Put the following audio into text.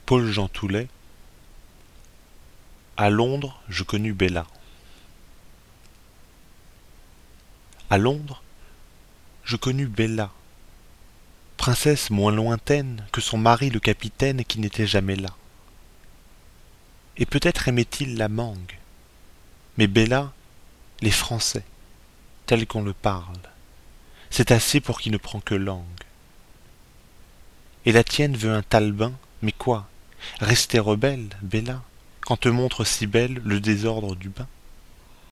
Paul Jean Toulet. À Londres, je connus Bella. À Londres, je connus Bella, princesse moins lointaine que son mari le capitaine qui n'était jamais là. Et peut-être aimait-il la mangue, mais Bella, les Français, tels qu'on le parle, c'est assez pour qui ne prend que langue. Et la tienne veut un talbin, mais quoi? Rester rebelle, Bella, quand te montre si belle le désordre du bain?